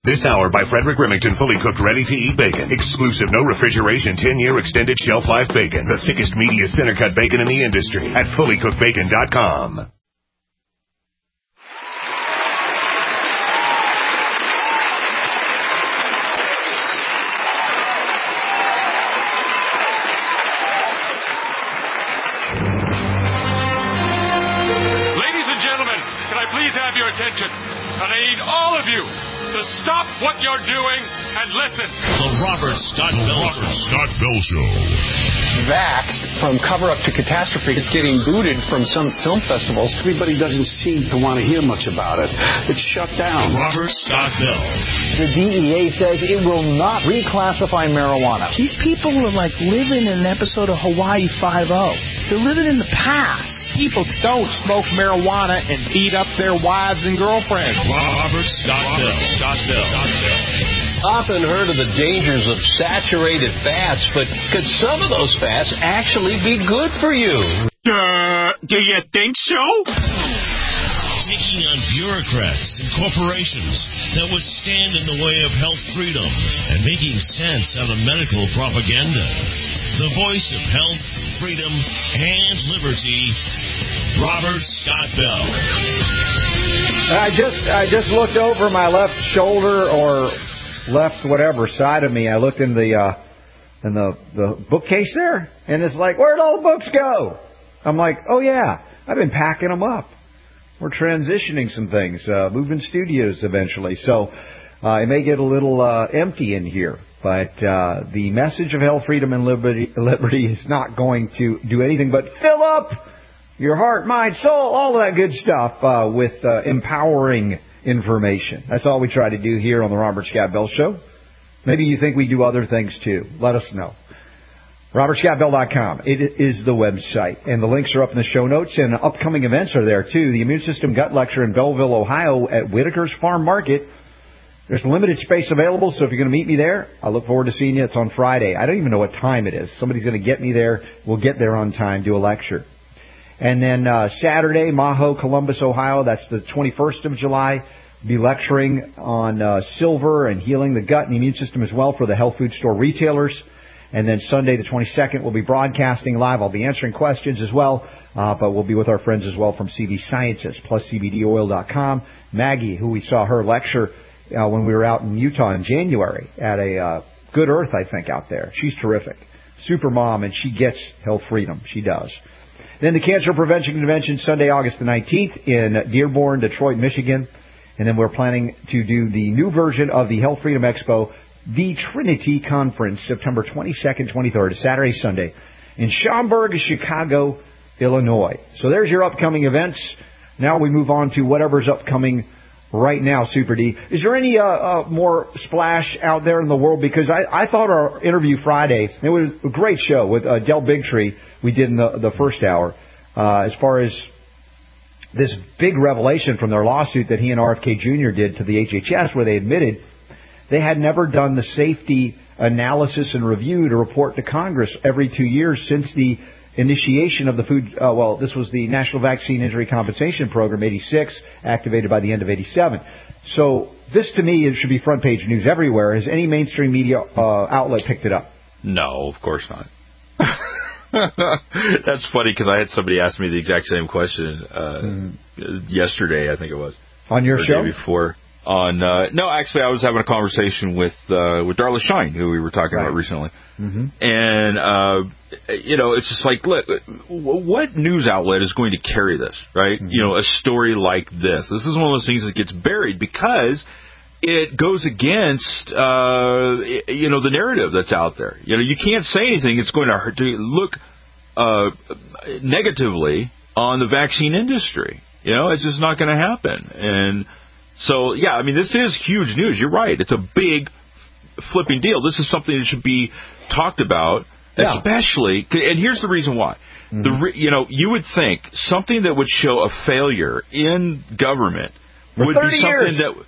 This hour by Frederick Remington, fully cooked, ready-to-eat bacon. Exclusive, no refrigeration, 10-year extended shelf life bacon. The thickest, meatiest, center-cut bacon in the industry at fullycookedbacon.com. Attention, and I need all of you to stop what you're doing and listen. The Robert Scott Bell Show. Vaxxed from cover-up to catastrophe. It's getting booted from some film festivals. Everybody doesn't seem to want to hear much about it. It's shut down. Robert Scott Bell. The DEA says it will not reclassify marijuana. These people are like living in an episode of Hawaii Five-0. They're living in the past. People don't smoke marijuana and beat up their wives and girlfriends. Robert Scott Bell. Often heard of the dangers of saturated fats, but could some of those fats actually be good for you? Do you think so? Taking on bureaucrats and corporations that would stand in the way of health freedom and making sense out of medical propaganda. The voice of health, freedom, and liberty, Robert Scott Bell. I just looked over my left shoulder or left whatever side of me. I looked in the bookcase there, and it's like, where'd all the books go? I'm like, oh yeah, I've been packing them up. We're transitioning some things, moving studios eventually, so it may get a little empty in here. But the message of health, freedom, and liberty is not going to do anything but fill up your heart, mind, soul, all of that good stuff with empowering information. That's all we try to do here on the Robert Scott Bell Show. Maybe you think we do other things too. Let us know. RobertScottBell.com. It is the website. And the links are up in the show notes, and upcoming events are there too. The Immune System Gut Lecture in Belleville, Ohio at Whitaker's Farm Market. There's limited space available, so if you're going to meet me there, I look forward to seeing you. It's on Friday. I don't even know what time it is. Somebody's going to get me there. We'll get there on time, do a lecture. And then Saturday, Maho, Columbus, Ohio. That's the 21st of July. Be lecturing on silver and healing the gut and the immune system as well for the health food store retailers. And then Sunday, the 22nd, we'll be broadcasting live. I'll be answering questions as well, but we'll be with our friends as well from CV Sciences, plus CBDOil.com. Maggie, who we saw her lecture when we were out in Utah in January at a Good Earth, I think, out there. She's terrific. Super mom, and she gets health freedom. She does. Then the Cancer Prevention Convention, Sunday, August the 19th in Dearborn, Detroit, Michigan. And then we're planning to do the new version of the Health Freedom Expo, the Trinity Conference, September 22nd, 23rd, Saturday, Sunday, in Schaumburg, Chicago, Illinois. So there's your upcoming events. Now we move on to whatever's upcoming right now, Super D. Is there any more splash out there in the world? Because I thought our interview Friday, it was a great show with Del Bigtree we did in the first hour, as far as this big revelation from their lawsuit that he and RFK Jr. did to the HHS, where they admitted they had never done the safety analysis and review to report to Congress every 2 years since the initiation of the food, this was the National Vaccine Injury Compensation Program, 86, activated by the end of 87. So this, to me, it should be front page news everywhere. Has any mainstream media outlet picked it up? No, of course not. That's funny because I had somebody ask me the exact same question yesterday, I think it was. On your show? The day before. No, actually, I was having a conversation with Darla Shine, who we were talking about recently. Mm-hmm. And, it's just like, look, what news outlet is going to carry this, right? Mm-hmm. A story like this. This is one of those things that gets buried because it goes against, the narrative that's out there. You can't say anything. It's going to look negatively on the vaccine industry. It's just not going to happen. And so, this is huge news. You're right. It's a big flipping deal. This is something that should be talked about, especially, and here's the reason why. Mm-hmm. You would think something that would show a failure in government would be something that...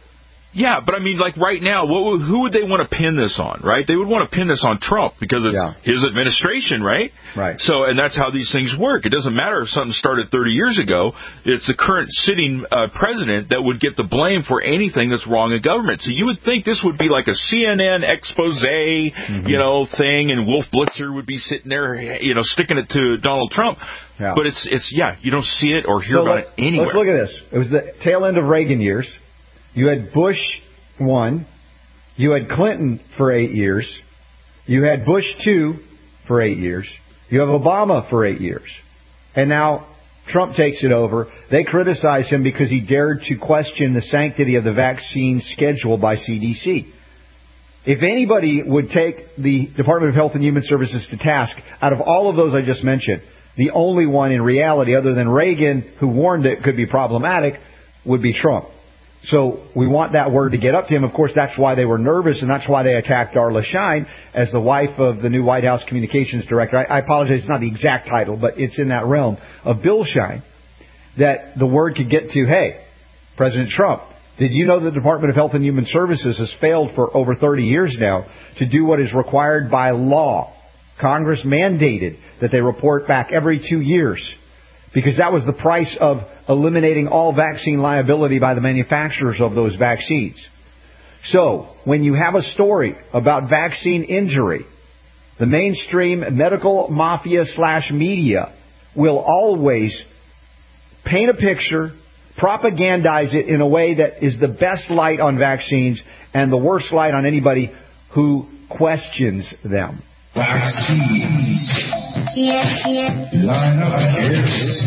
Yeah, but I mean, like right now, who would they want to pin this on, right? They would want to pin this on Trump because it's his administration, right? Right. So, and that's how these things work. It doesn't matter if something started 30 years ago. It's the current sitting president that would get the blame for anything that's wrong in government. So you would think this would be like a CNN expose, thing, and Wolf Blitzer would be sitting there, sticking it to Donald Trump. Yeah. But it's you don't see it or hear about it anywhere. Let's look at this. It was the tail end of Reagan years. You had Bush 1. You had Clinton for 8 years. You had Bush 2 for 8 years. You have Obama for 8 years. And now Trump takes it over. They criticize him because he dared to question the sanctity of the vaccine schedule by CDC. If anybody would take the Department of Health and Human Services to task, out of all of those I just mentioned, the only one in reality, other than Reagan, who warned it could be problematic, would be Trump. So we want that word to get up to him. Of course, that's why they were nervous, and that's why they attacked Darla Shine as the wife of the new White House communications director. I apologize, it's not the exact title, but it's in that realm of Bill Shine, that the word could get to, hey, President Trump, did you know the Department of Health and Human Services has failed for over 30 years now to do what is required by law? Congress mandated that they report back every 2 years, because that was the price of eliminating all vaccine liability by the manufacturers of those vaccines. So, when you have a story about vaccine injury, the mainstream medical mafia / media will always paint a picture, propagandize it in a way that is the best light on vaccines and the worst light on anybody who questions them. Vaccines. Line up hairs.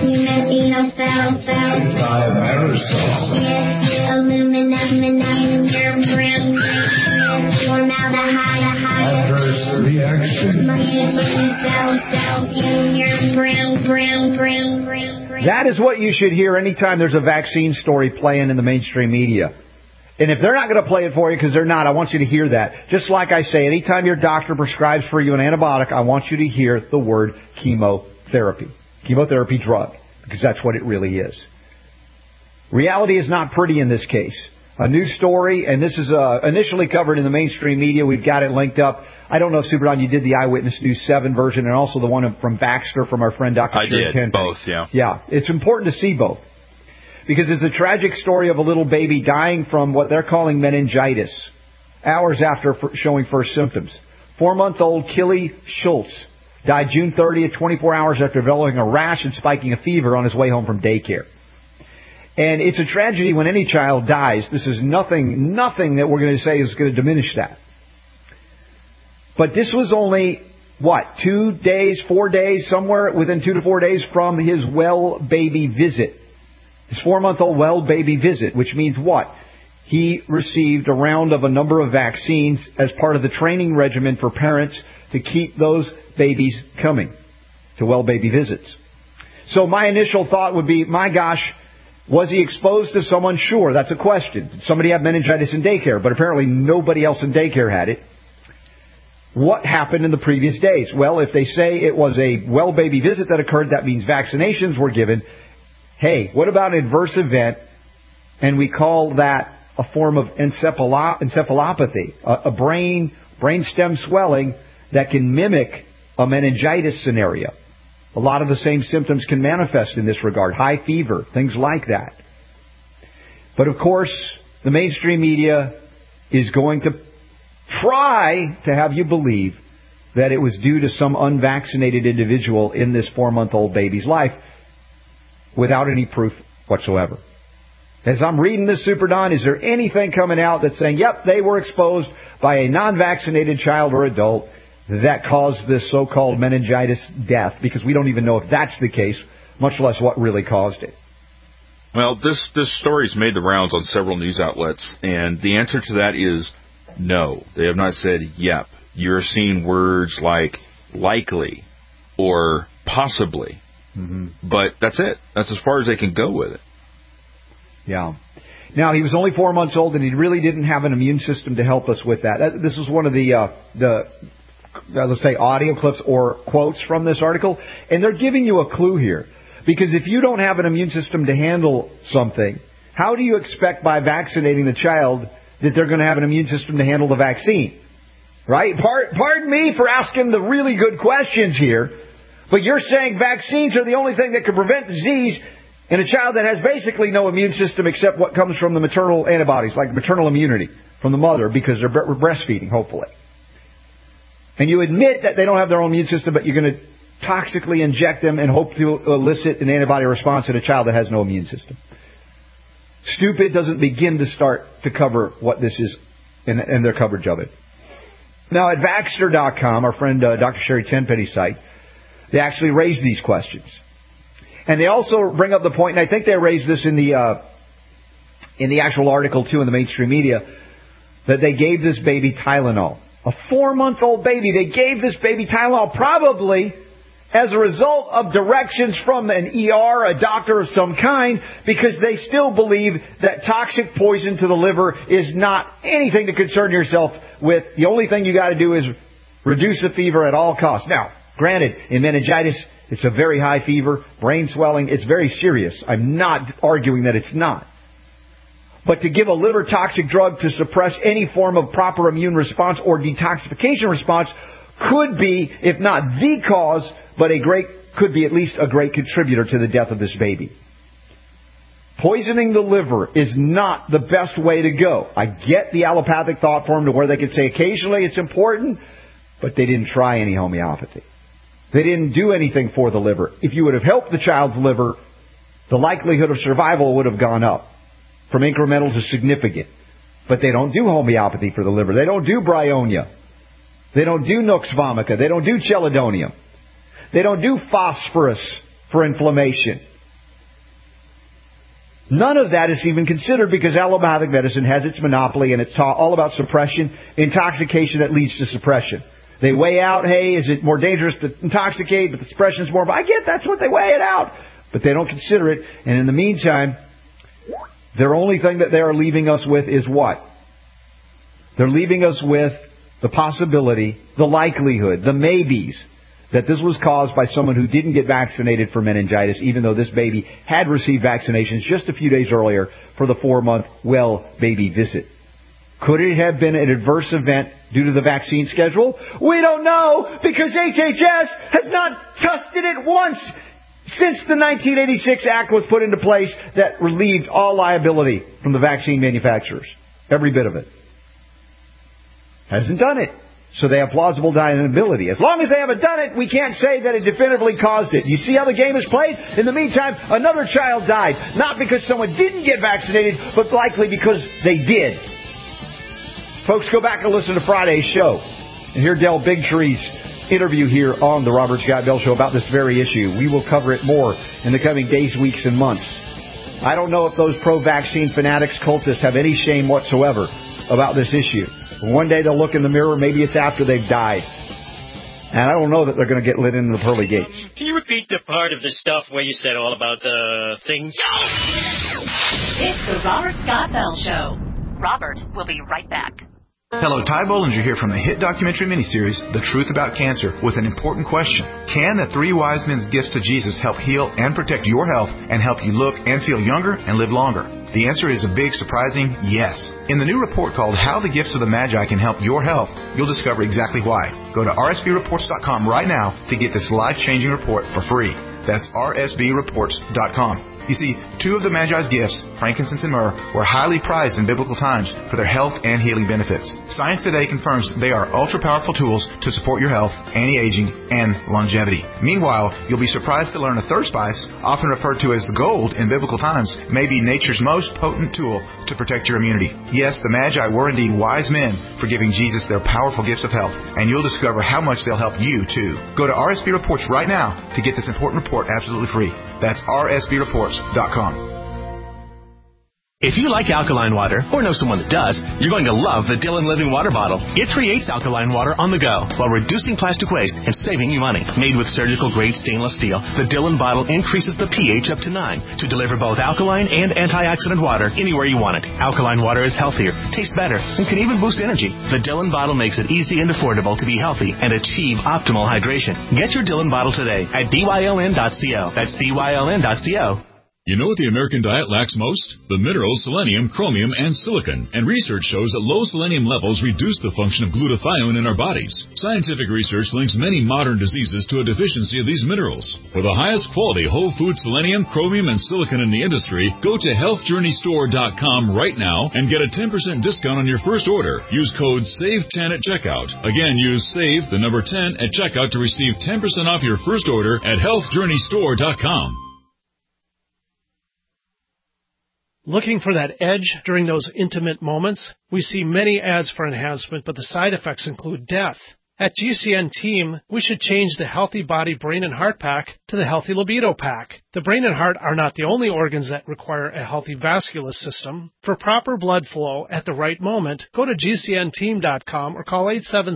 Adverse reaction. That is what you should hear anytime there's a vaccine story playing in the mainstream media. And if they're not going to play it for you, because they're not, I want you to hear that. Just like I say, anytime your doctor prescribes for you an antibiotic, I want you to hear the word chemotherapy. Chemotherapy drug, because that's what it really is. Reality is not pretty in this case. A new story, and this is initially covered in the mainstream media. We've got it linked up. I don't know if, Super Don, you did the Eyewitness News 7 version and also the one from Baxter from our friend Dr. I did, both, yeah. Yeah, it's important to see both. Because it's a tragic story of a little baby dying from what they're calling meningitis, hours after showing first symptoms. 4-month-old Killy Schultz died June 30th, 24 hours after developing a rash and spiking a fever on his way home from daycare. And it's a tragedy when any child dies. This is nothing that we're going to say is going to diminish that. But this was only, 2 days, 4 days, somewhere within 2 to 4 days from his well baby visit. His 4-month-old well baby visit, which means what? He received a round of a number of vaccines as part of the training regimen for parents to keep those babies coming to well baby visits. So my initial thought would be, my gosh, was he exposed to someone? Sure, that's a question. Did somebody have meningitis in daycare? But apparently nobody else in daycare had it. What happened in the previous days? Well, if they say it was a well baby visit that occurred, that means vaccinations were given. Hey, what about an adverse event? And we call that a form of encephalopathy, a brain stem swelling that can mimic a meningitis scenario. A lot of the same symptoms can manifest in this regard, high fever, things like that. But of course, the mainstream media is going to try to have you believe that it was due to some unvaccinated individual in this 4-month-old baby's life, without any proof whatsoever. As I'm reading this, Super Don, is there anything coming out that's saying, yep, they were exposed by a non-vaccinated child or adult that caused this so-called meningitis death? Because we don't even know if that's the case, much less what really caused it. Well, this story's made the rounds on several news outlets, and the answer to that is no. They have not said, yep. You're seeing words like likely or possibly. Mm-hmm. But that's it. That's as far as they can go with it. Yeah. Now, he was only 4 months old, and he really didn't have an immune system to help us with that. This is one of the let's say, audio clips or quotes from this article. And they're giving you a clue here. Because if you don't have an immune system to handle something, How do you expect by vaccinating the child that they're going to have an immune system to handle the vaccine? Right? Pardon me for asking the really good questions here, but you're saying vaccines are the only thing that can prevent disease in a child that has basically no immune system except what comes from the maternal antibodies, like maternal immunity from the mother because they're breastfeeding, hopefully. And you admit that they don't have their own immune system, but you're going to toxically inject them and hope to elicit an antibody response in a child that has no immune system. Stupid doesn't begin to start to cover what this is and their coverage of it. Now, at Vaxxter.com, our friend Dr. Sherry Tenpenny's site, they actually raise these questions. And they also bring up the point, and I think they raised this in the actual article, too, in the mainstream media, that they gave this baby Tylenol. A 4-month-old baby. They gave this baby Tylenol probably as a result of directions from an ER, a doctor of some kind, because they still believe that toxic poison to the liver is not anything to concern yourself with. The only thing you got to do is reduce the fever at all costs. Now, granted, in meningitis, it's a very high fever, brain swelling. It's very serious. I'm not arguing that it's not. But to give a liver toxic drug to suppress any form of proper immune response or detoxification response could be, if not the cause, but could be at least a great contributor to the death of this baby. Poisoning the liver is not the best way to go. I get the allopathic thought form to where they could say occasionally it's important, but they didn't try any homeopathy. They didn't do anything for the liver. If you would have helped the child's liver, the likelihood of survival would have gone up from incremental to significant. But they don't do homeopathy for the liver. They don't do bryonia. They don't do Nux vomica. They don't do chelidonium. They don't do phosphorus for inflammation. None of that is even considered because allopathic medicine has its monopoly and it's all about suppression, intoxication that leads to suppression. They weigh out, hey, is it more dangerous to intoxicate, but the suppression is more. But I get that's what they weigh it out. But they don't consider it. And in the meantime, their only thing that they are leaving us with is what? They're leaving us with the possibility, the likelihood, the maybes that this was caused by someone who didn't get vaccinated for meningitis, even though this baby had received vaccinations just a few days earlier for the 4-month well baby visit. Could it have been an adverse event due to the vaccine schedule? We don't know because HHS has not tested it once since the 1986 Act was put into place that relieved all liability from the vaccine manufacturers. Every bit of it. Hasn't done it. So they have plausible deniability. As long as they haven't done it, we can't say that it definitively caused it. You see how the game is played? In the meantime, another child died. Not because someone didn't get vaccinated, but likely because they did. Folks, go back and listen to Friday's show and hear Del Bigtree's interview here on the Robert Scott Bell Show about this very issue. We will cover it more in the coming days, weeks, and months. I don't know if those pro-vaccine fanatics, cultists, have any shame whatsoever about this issue. One day they'll look in the mirror, maybe it's after they've died. And I don't know that they're going to get lit into the pearly gates. Can you repeat the part of the stuff where you said all about the things? It's the Robert Scott Bell Show. Robert will be right back. Hello, Ty Bollinger here from the hit documentary miniseries, The Truth About Cancer, with an important question. Can the 3 wise men's gifts to Jesus help heal and protect your health and help you look and feel younger and live longer? The answer is a big, surprising yes. In the new report called How the Gifts of the Magi Can Help Your Health, you'll discover exactly why. Go to rsbreports.com right now to get this life-changing report for free. That's rsbreports.com. You see, 2 of the Magi's gifts, frankincense and myrrh, were highly prized in biblical times for their health and healing benefits. Science today confirms they are ultra-powerful tools to support your health, anti-aging, and longevity. Meanwhile, you'll be surprised to learn a third spice, often referred to as gold in biblical times, may be nature's most potent tool to protect your immunity. Yes, the Magi were indeed wise men for giving Jesus their powerful gifts of health, and you'll discover how much they'll help you, too. Go to RSB Reports right now to get this important report absolutely free. That's rsbreports.com. If you like alkaline water, or know someone that does, you're going to love the Dillon Living Water Bottle. It creates alkaline water on the go while reducing plastic waste and saving you money. Made with surgical-grade stainless steel, the Dillon bottle increases the pH up to 9 to deliver both alkaline and antioxidant water anywhere you want it. Alkaline water is healthier, tastes better, and can even boost energy. The Dillon bottle makes it easy and affordable to be healthy and achieve optimal hydration. Get your Dillon bottle today at dyln.co. That's dyln.co. You know what the American diet lacks most? The minerals selenium, chromium, and silicon. And research shows that low selenium levels reduce the function of glutathione in our bodies. Scientific research links many modern diseases to a deficiency of these minerals. For the highest quality whole food selenium, chromium, and silicon in the industry, go to healthjourneystore.com right now and get a 10% discount on your first order. Use code SAVE10 at checkout. Again, use SAVE, the number 10, at checkout to receive 10% off your first order at healthjourneystore.com. Looking for that edge during those intimate moments? We see many ads for enhancement, but the side effects include death. At GCN Team, we should change the Healthy Body, Brain, and Heart Pack to the Healthy Libido Pack. The brain and heart are not the only organs that require a healthy vascular system. For proper blood flow at the right moment, go to GCNteam.com or call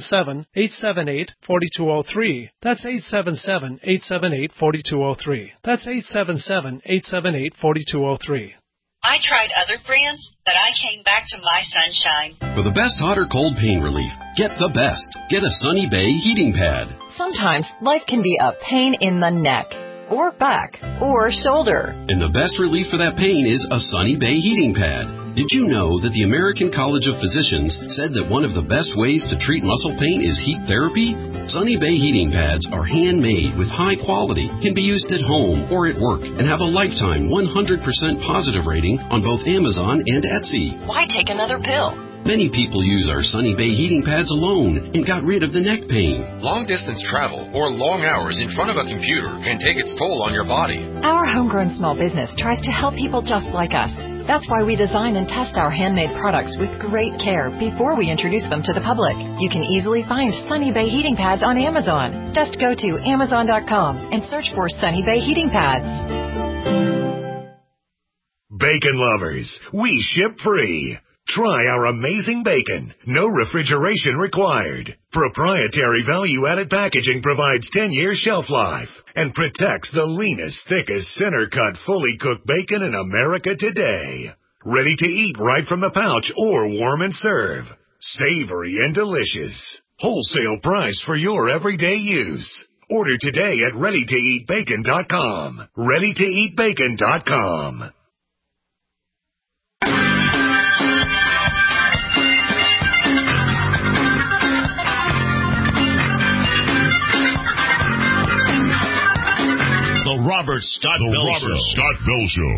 877-878-4203. That's 877-878-4203. That's 877-878-4203. I tried other brands, but I came back to My Sunshine. For the best hot or cold pain relief, get the best. Get a Sunny Bay heating pad. Sometimes life can be a pain in the neck, or back, or shoulder. And the best relief for that pain is a Sunny Bay heating pad. Did you know that the American College of Physicians said that one of the best ways to treat muscle pain is heat therapy? Sunny Bay heating pads are handmade with high quality, can be used at home or at work, and have a lifetime 100% positive rating on both Amazon and Etsy. Why take another pill? Many people use our Sunny Bay heating pads alone and got rid of the neck pain. Long-distance travel or long hours in front of a computer can take its toll on your body. Our homegrown small business tries to help people just like us. That's why we design and test our handmade products with great care before we introduce them to the public. You can easily find Sunny Bay heating pads on Amazon. Just go to Amazon.com and search for Sunny Bay heating pads. Bacon lovers, we ship free. Try our amazing bacon. No refrigeration required. Proprietary value-added packaging provides 10-year shelf life and protects the leanest, thickest, center-cut, fully cooked bacon in America today. Ready to eat right from the pouch or warm and serve. Savory and delicious. Wholesale price for your everyday use. Order today at ReadyToEatBacon.com. ReadyToEatBacon.com. The Robert Scott Bell Show.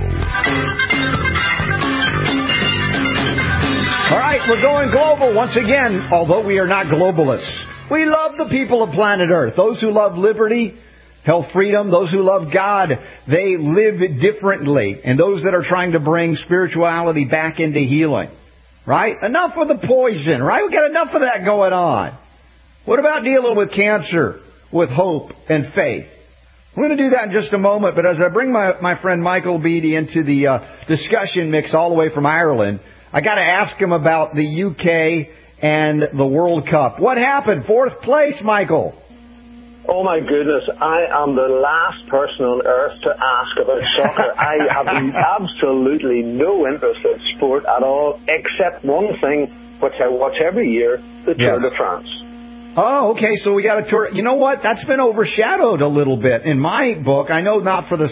All right, we're going global once again, although we are not globalists. We love the people of planet Earth. Those who love liberty, health, freedom, those who love God, they live differently. And those that are trying to bring spirituality back into healing. Right? Enough of the poison, right? We've got enough of that going on. What about dealing with cancer with hope and faith? We're going to do that in just a moment, but as I bring my friend Michael Beattie into the discussion mix all the way from Ireland, I got to ask him about the UK and the World Cup. What happened? 4th place, Michael. Oh my goodness, I am the last person on earth to ask about soccer. I have absolutely no interest in sport at all, except one thing, which I watch every year, the Tour de France. Oh, okay, so we got a tour. You know what? That's been overshadowed a little bit. In my book, I know not for the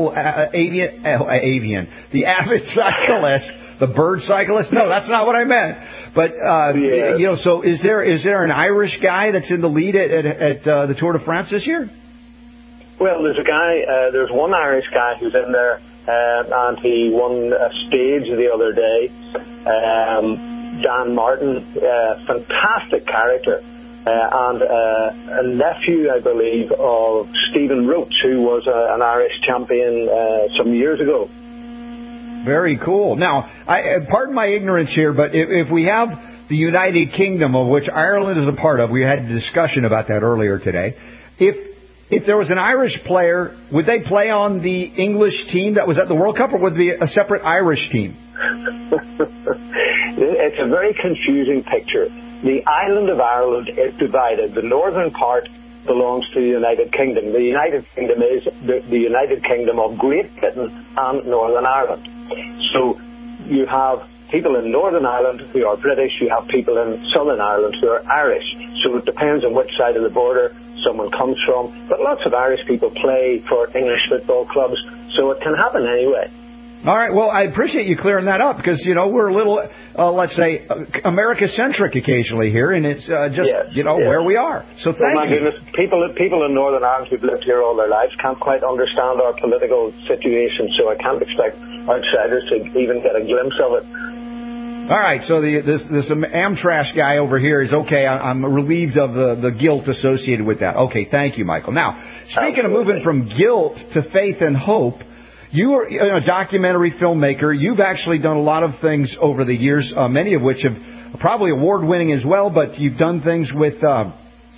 the avid cyclist, the bird cyclist. No, that's not what I meant. But, you know, so is there an Irish guy that's in the lead at the Tour de France this year? Well, there's one Irish guy who's in there, and he won a stage the other day. Dan Martin, fantastic character. And a nephew, I believe, of Stephen Roach, who was an Irish champion some years ago. Very cool. Now, pardon my ignorance here, but if we have the United Kingdom, of which Ireland is a part of, we had a discussion about that earlier today. If there was an Irish player, would they play on the English team that was at the World Cup, or would it be a separate Irish team? It's a very confusing picture. The island of Ireland is divided. The northern part belongs to the United Kingdom. The United Kingdom is the United Kingdom of Great Britain and Northern Ireland. So you have people in Northern Ireland who are British, you have people in Southern Ireland who are Irish. So it depends on which side of the border someone comes from. But lots of Irish people play for English football clubs. So it can happen anyway. All right. Well, I appreciate you clearing that up because, we're a little, let's say, America-centric occasionally here, and it's where we are. So thank you. Goodness, people in Northern Ireland who've lived here all their lives can't quite understand our political situation, so I can't expect outsiders to even get a glimpse of it. All right, so this Amtrash guy over here is okay. I'm relieved of the guilt associated with that. Okay, thank you, Michael. Now, speaking of moving from guilt to faith and hope, you are a documentary filmmaker. You've actually done a lot of things over the years, many of which have probably award-winning as well, but you've done things with the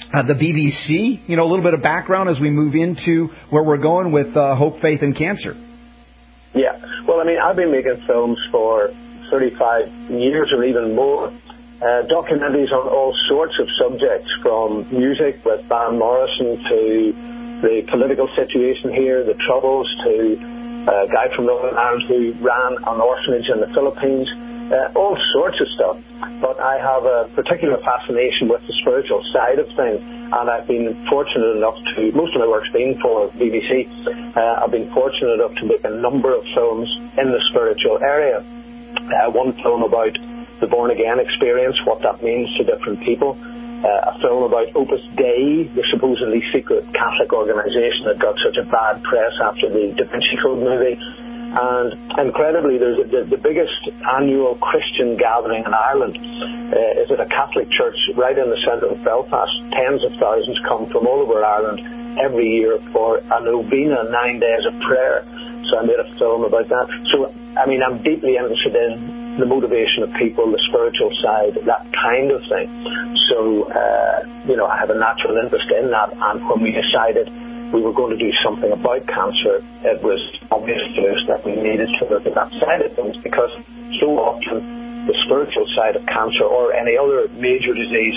BBC. A little bit of background as we move into where we're going with Hope, Faith, and Cancer. Yeah, well, I've been making films for 35 years or even more. Documentaries on all sorts of subjects, from music with Van Morrison to the political situation here, the Troubles, to a guy from Northern Ireland who ran an orphanage in the Philippines, all sorts of stuff. But I have a particular fascination with the spiritual side of things, and I've been fortunate enough to, most of my work's been for BBC, I've been fortunate enough to make a number of films in the spiritual area. One film about the born-again experience, what that means to different people. A film about Opus Dei, the supposedly secret Catholic organization that got such a bad press after the Da Vinci Code movie. And incredibly, there's the biggest annual Christian gathering in Ireland is at a Catholic church right in the centre of Belfast. Tens of thousands come from all over Ireland every year for a novena, 9 days of prayer. So I made a film about that. So, I'm deeply interested in the motivation of people, the spiritual side, that kind of thing. So, I have a natural interest in that. And when we decided we were going to do something about cancer, it was obvious to us that we needed to look at that side of things, because so often the spiritual side of cancer or any other major disease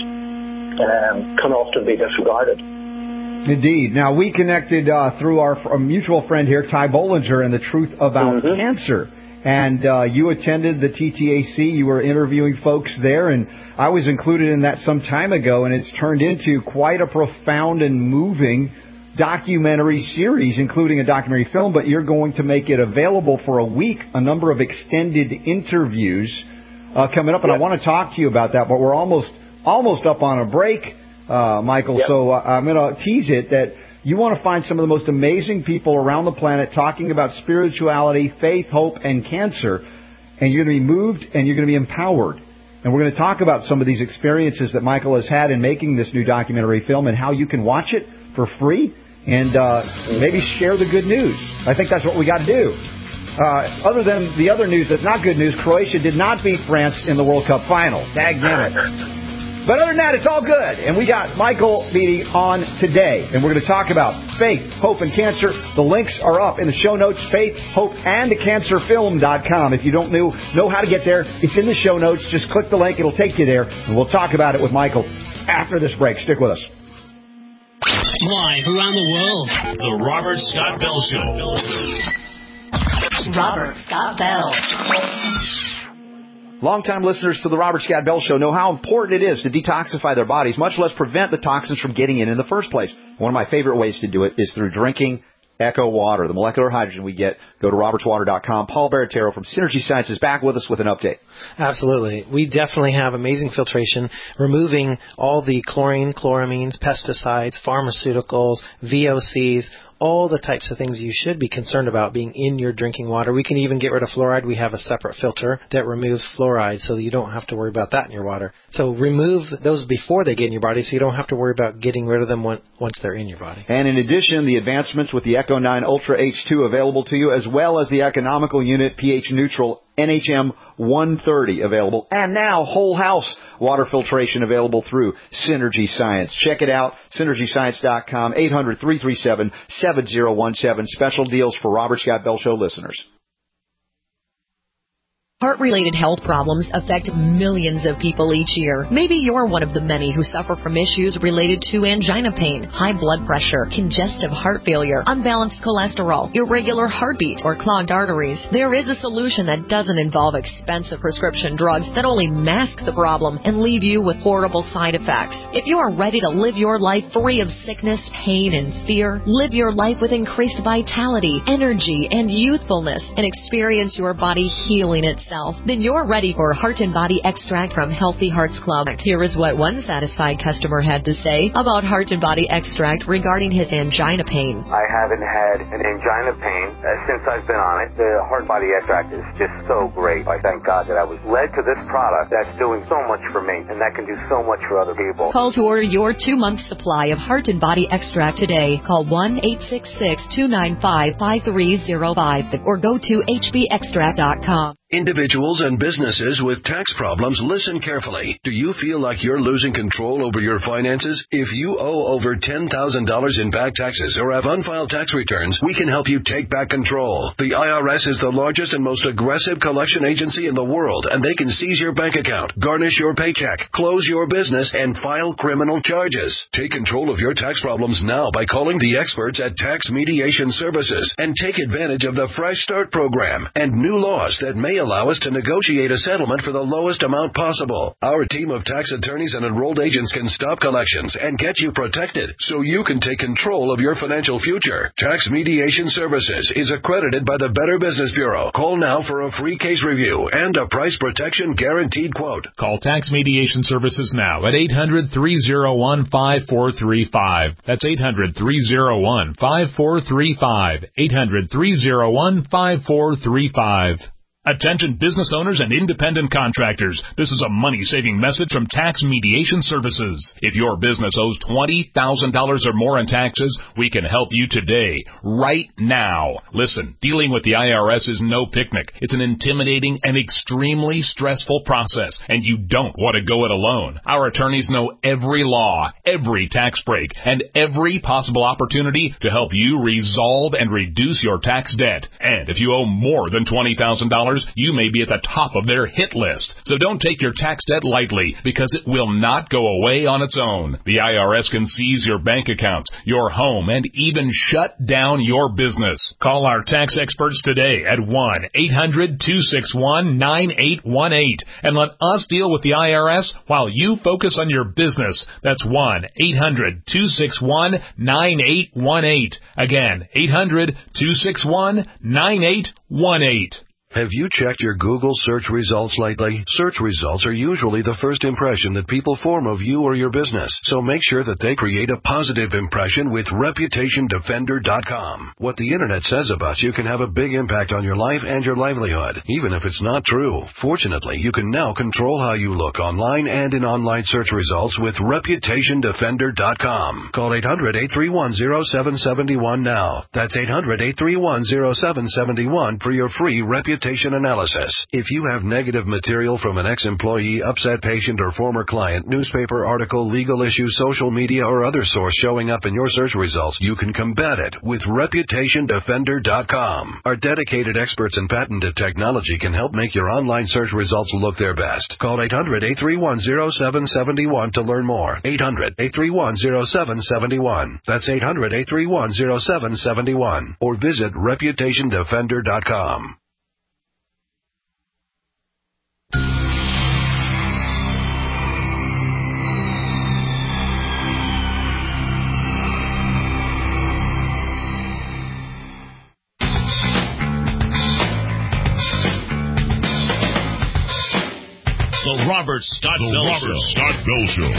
can often be disregarded. Indeed. Now, we connected through our mutual friend here, Ty Bollinger, and the Truth About Cancer. And you attended the TTAC. You were interviewing folks there, and I was included in that some time ago, and it's turned into quite a profound and moving documentary series, including a documentary film, but you're going to make it available for a week, a number of extended interviews coming up, and I want to talk to you about that, but we're almost up on a break, Michael, so I'm going to tease it that you want to find some of the most amazing people around the planet talking about spirituality, faith, hope, and cancer, and you're going to be moved and you're going to be empowered. And we're going to talk about some of these experiences that Michael has had in making this new documentary film and how you can watch it for free and maybe share the good news. I think that's what we got to do. Other than the other news that's not good news, Croatia did not beat France in the World Cup final. Dagnammit. But other than that, it's all good. And we got Michael Beatty on today. And we're going to talk about faith, hope, and cancer. The links are up in the show notes, faithhopeandcancerfilm.com. If you don't know how to get there, it's in the show notes. Just click the link. It'll take you there. And we'll talk about it with Michael after this break. Stick with us. Live around the world, The Robert Scott Bell Show. Robert Scott Bell. Longtime listeners to the Robert Scott Bell Show know how important it is to detoxify their bodies, much less prevent the toxins from getting in the first place. One of my favorite ways to do it is through drinking Echo Water, the molecular hydrogen we get. Go to robertswater.com. Paul Baratero from Synergy Science is back with us with an update. Absolutely. We definitely have amazing filtration, removing all the chlorine, chloramines, pesticides, pharmaceuticals, VOCs, all the types of things you should be concerned about being in your drinking water. We can even get rid of fluoride. We have a separate filter that removes fluoride so that you don't have to worry about that in your water. So remove those before they get in your body so you don't have to worry about getting rid of them once they're in your body. And in addition, the advancements with the Echo 9 Ultra H2 available to you, as well as the economical unit pH neutral NHM 130 available, and now whole house water filtration available through Synergy Science. Check it out, synergyscience.com, 800-337-7017. Special deals for Robert Scott Bell Show listeners. Heart-related health problems affect millions of people each year. Maybe you're one of the many who suffer from issues related to angina pain, high blood pressure, congestive heart failure, unbalanced cholesterol, irregular heartbeat, or clogged arteries. There is a solution that doesn't involve expensive prescription drugs that only mask the problem and leave you with horrible side effects. If you are ready to live your life free of sickness, pain, and fear, live your life with increased vitality, energy, and youthfulness, and experience your body healing itself, then you're ready for Heart and Body Extract from Healthy Hearts Club. Here is what one satisfied customer had to say about Heart and Body Extract regarding his angina pain. I haven't had an angina pain since I've been on it. The Heart and Body Extract is just so great. I thank God that I was led to this product that's doing so much for me, and that can do so much for other people. Call to order your 2-month supply of Heart and Body Extract today. Call 1-866-295-5305 or go to hbextract.com. Individuals and businesses with tax problems, listen carefully. Do you feel like you're losing control over your finances? If you owe over $10,000 in back taxes or have unfiled tax returns, we can help you take back control. The IRS is the largest and most aggressive collection agency in the world, and they can seize your bank account, garnish your paycheck, close your business, and file criminal charges. Take control of your tax problems now by calling the experts at Tax Mediation Services and take advantage of the Fresh Start program and new laws that may allow us to negotiate a settlement for the lowest amount possible. Our team of tax attorneys and enrolled agents can stop collections and get you protected so you can take control of your financial future. Tax Mediation Services is accredited by the Better Business Bureau. Call now for a free case review and a price protection guaranteed quote. Call Tax Mediation Services now at 800-301-5435. That's 800-301-5435. 800-301-5435. Attention business owners and independent contractors. This is a money-saving message from Tax Mediation Services. If your business owes $20,000 or more in taxes, we can help you today, right now. Listen, dealing with the IRS is no picnic. It's an intimidating and extremely stressful process, and you don't want to go it alone. Our attorneys know every law, every tax break, and every possible opportunity to help you resolve and reduce your tax debt. And if you owe more than $20,000, you may be at the top of their hit list. So don't take your tax debt lightly, because it will not go away on its own. The IRS can seize your bank accounts, your home, and even shut down your business. Call our tax experts today at 1-800-261-9818 and let us deal with the IRS while you focus on your business. That's 1-800-261-9818. Again, 800-261-9818. Have you checked your Google search results lately? Search results are usually the first impression that people form of you or your business, so make sure that they create a positive impression with ReputationDefender.com. What the Internet says about you can have a big impact on your life and your livelihood, even if it's not true. Fortunately, you can now control how you look online and in online search results with ReputationDefender.com. Call 800-831-0771 now. That's 800-831-0771 for your free reputation analysis. If you have negative material from an ex-employee, upset patient, or former client, newspaper article, legal issue, social media, or other source showing up in your search results, you can combat it with ReputationDefender.com. Our dedicated experts in patented technology can help make your online search results look their best. Call 800-831-0771 to learn more. 800-831-0771. That's 800-831-0771. Or visit ReputationDefender.com. The Robert Scott Bell Show.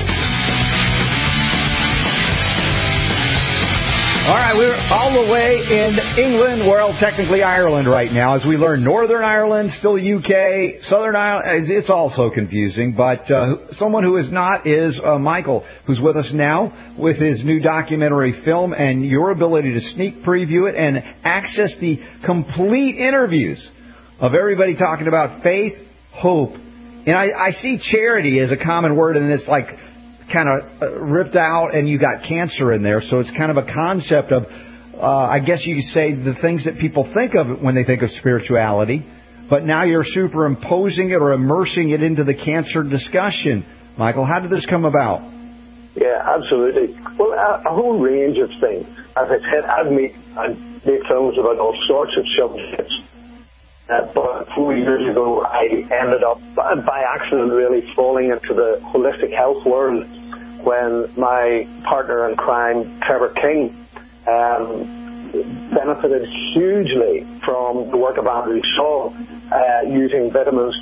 All right, we're all the way in England, well, technically Ireland right now, as we learn Northern Ireland, still UK, Southern Ireland. It's all so confusing, but someone who is not is Michael, who's with us now with his new documentary film, and your ability to sneak preview it and access the complete interviews of everybody talking about faith, hope. And I see charity as a common word, and it's like kind of ripped out, and you got cancer in there. So it's kind of a concept of, I guess you could say, the things that people think of when they think of spirituality. but now you're superimposing it or immersing it into the cancer discussion. Michael, how did this come about? Yeah, absolutely. Well, a whole range of things. As I said, I've made films about all sorts of subjects. But 4 years ago, I ended up, by accident really, falling into the holistic health world when my partner in crime, Trevor King, benefited hugely from the work of Andrew Shaw, using vitamins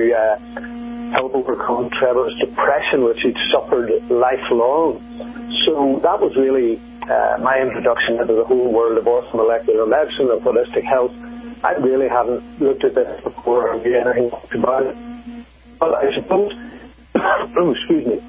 to help overcome Trevor's depression, which he'd suffered lifelong. So that was really my introduction into the whole world of orthomolecular medicine and holistic health. I really hadn't looked at this before or knew anything about it. But I suppose, excuse me,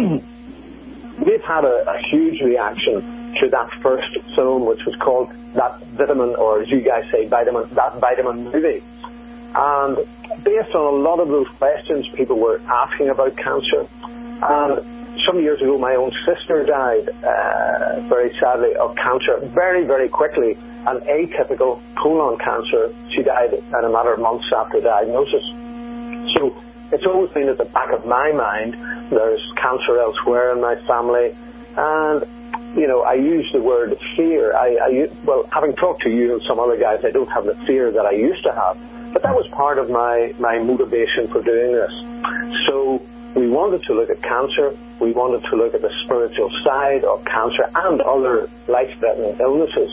we've had a huge reaction to that first film, which was called That Vitamin, or as you guys say, That Vitamin Movie. And based on a lot of those questions people were asking about cancer, and some years ago my own sister died, very sadly, of cancer, very, very quickly, an atypical colon cancer. She died in a matter of months after diagnosis. So it's always been at the back of my mind, there's cancer elsewhere in my family, and, you know, I use the word fear. Well, having talked to you and some other guys, I don't have the fear that I used to have, but that was part of my motivation for doing this. So we wanted to look at cancer, we wanted to look at the spiritual side of cancer and other life-threatening illnesses.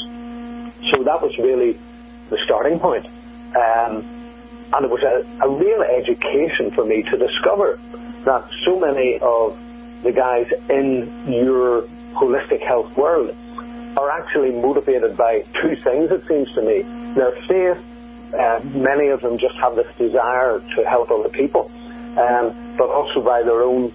So that was really the starting point. And it was a real education for me to discover that so many of the guys in your holistic health world are actually motivated by two things, it seems to me. Their faith, many of them just have this desire to help other people, but also by their own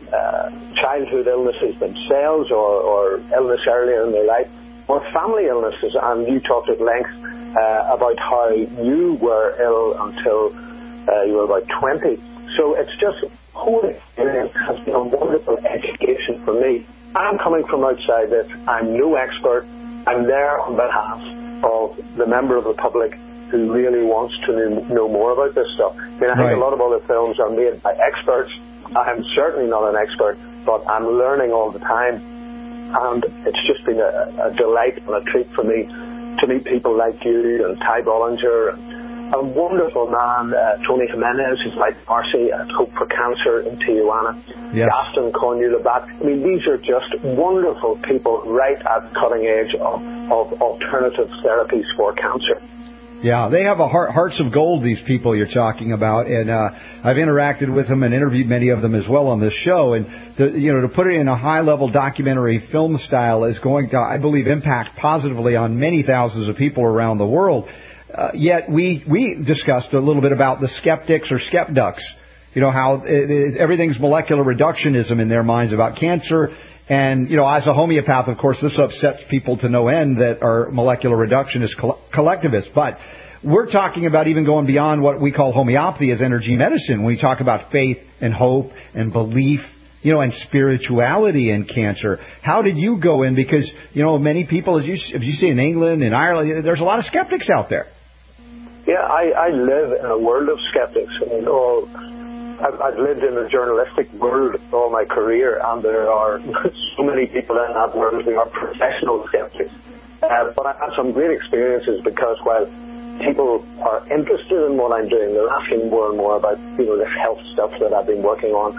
childhood illnesses themselves or illness earlier in their life, or family illnesses. And you talked at length about how you were ill until you were about 20. So it's just, whole experience has been a wonderful education for me. I'm coming from outside this. I'm no expert. I'm there on behalf of the member of the public who really wants to know more about this stuff. I mean, I think a lot of other films are made by experts. I'm certainly not an expert, but I'm learning all the time. And it's just been a delight and a treat for me to meet people like you and Ty Bollinger, and a wonderful man, Tony Jimenez, who's like Marcy at Hope for Cancer in Tijuana, Gaston Cornu-Labat. I mean, these are just wonderful people right at the cutting edge of alternative therapies for cancer. Yeah, they have hearts of gold, these people you're talking about, and I've interacted with them and interviewed many of them as well on this show. And to put it in a high-level documentary film style is going to, I believe, impact positively on many thousands of people around the world. Yet we discussed a little bit about the skeptics or skepducks. You know, how everything's molecular reductionism in their minds about cancer. And, you know, as a homeopath, of course, this upsets people to no end that are molecular reductionist collectivists. But we're talking about even going beyond what we call homeopathy as energy medicine. When we talk about faith and hope and belief, you know, and spirituality in cancer. How did you go in? Because, you know, many people, as you see in England and Ireland, there's a lot of skeptics out there. Yeah, I live in a world of skeptics. I mean, I've lived in the journalistic world all my career, and there are so many people in that world who are professional skeptics. But I've had some great experiences because while people are interested in what I'm doing, they're asking more and more about, you know, this health stuff that I've been working on.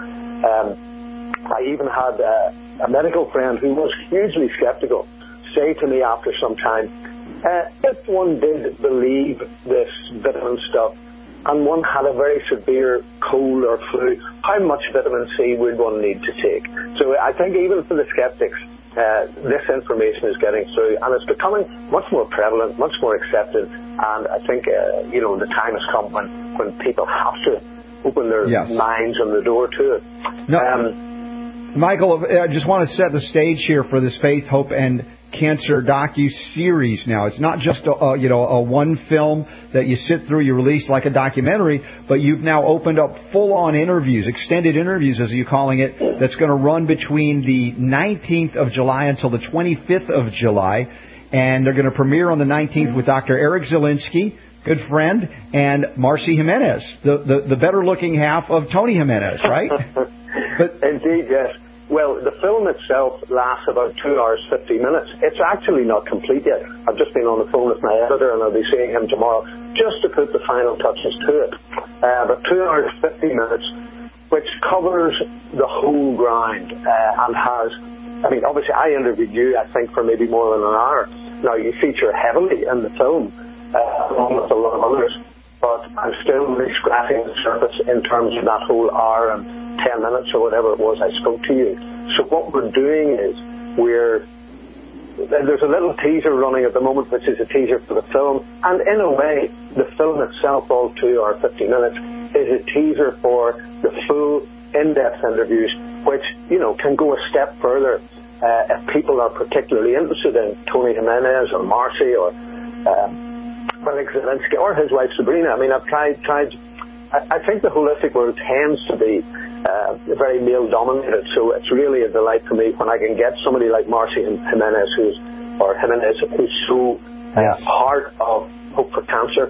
I even had a medical friend who was hugely skeptical say to me after some time, if one did believe this vitamin stuff, and one had a very severe cold or flu, how much vitamin C would one need to take? So I think even for the skeptics, this information is getting through, and it's becoming much more prevalent, much more accepted, and I think, you know, the time has come when people have to open their minds and the door to it. Michael, I just want to set the stage here for this Faith, Hope, and Cancer docu-series now. It's not just a one film that you sit through, you release like a documentary, but you've now opened up full-on interviews, extended interviews as you're calling it, that's going to run between the 19th of July until the 25th of July. And they're going to premiere on the 19th with Dr. Eric Zielinski good friend, and Marcy Jimenez, the better-looking half of Tony Jimenez, right? Indeed, yes. Well, the film itself lasts about 2 hours, 50 minutes. It's actually not complete yet. I've just been on the phone with my editor, and I'll be seeing him tomorrow just to put the final touches to it. But 2 hours, 50 minutes, which covers the whole ground and has, I mean, obviously I interviewed you, I think, for maybe more than an hour. Now, you feature heavily in the film, along with a lot of others, but I'm still really scratching the surface in terms of that whole hour and 10 minutes or whatever it was I spoke to you. So what we're doing is there's a little teaser running at the moment, which is a teaser for the film, and in a way, the film itself, all 2 or 50 minutes, is a teaser for the full in-depth interviews, which, you know, can go a step further if people are particularly interested in Tony Jimenez or Marcy or Oleg Zelensky or his wife Sabrina. I mean, I've tried. I think the holistic world tends to be very male-dominated, so it's really a delight for me when I can get somebody like Marcy Jimenez, who's so part of Hope for Cancer.